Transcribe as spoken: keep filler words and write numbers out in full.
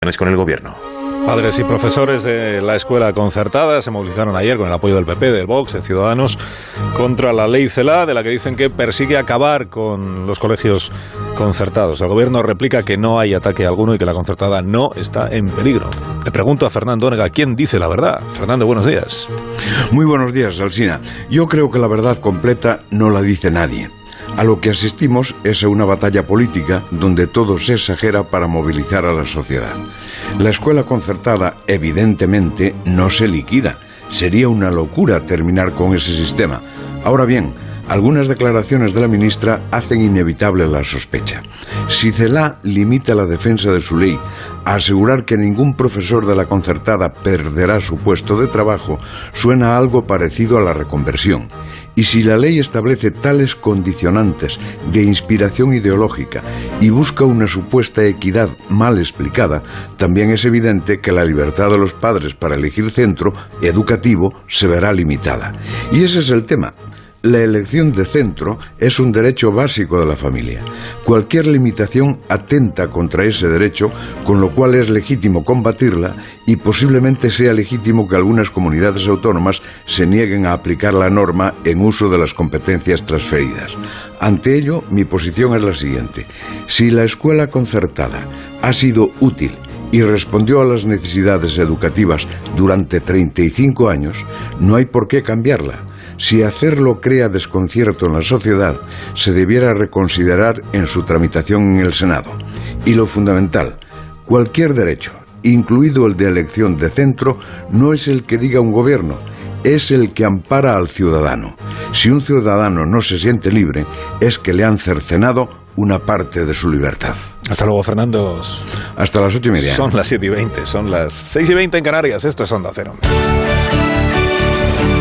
con el gobierno. Padres y profesores de la escuela concertada se movilizaron ayer con el apoyo del P P, del Vox, de Ciudadanos, contra la ley Celaá, de la que dicen que persigue acabar con los colegios concertados. El gobierno replica que no hay ataque alguno y que la concertada no está en peligro. Le pregunto a Fernando Onega, ¿quién dice la verdad? Fernando, buenos días. Muy buenos días, Alsina. Yo creo que la verdad completa no la dice nadie. A lo que asistimos es a una batalla política donde todo se exagera para movilizar a la sociedad. La escuela concertada, evidentemente, no se liquida. Sería una locura terminar con ese sistema. Ahora bien, algunas declaraciones de la ministra hacen inevitable la sospecha. Si Celaá limita la defensa de su ley a asegurar que ningún profesor de la concertada perderá su puesto de trabajo, suena algo parecido a la reconversión. Y si la ley establece tales condicionantes de inspiración ideológica y busca una supuesta equidad mal explicada, también es evidente que la libertad de los padres para elegir centro educativo se verá limitada. Y ese es el tema. La elección de centro es un derecho básico de la familia. Cualquier limitación atenta contra ese derecho, con lo cual es legítimo combatirla y posiblemente sea legítimo que algunas comunidades autónomas se nieguen a aplicar la norma en uso de las competencias transferidas. Ante ello, mi posición es la siguiente. Si la escuela concertada ha sido útil y respondió a las necesidades educativas durante treinta y cinco años, no hay por qué cambiarla. Si hacerlo crea desconcierto en la sociedad, se debiera reconsiderar en su tramitación en el Senado. Y lo fundamental, cualquier derecho, incluido el de elección de centro, no es el que diga un gobierno, es el que ampara al ciudadano. Si un ciudadano no se siente libre, es que le han cercenado una parte de su libertad. Hasta luego, Fernando. Hasta las ocho y media. Son las siete y veinte, son las seis y veinte en Canarias. Esto es Onda Cero.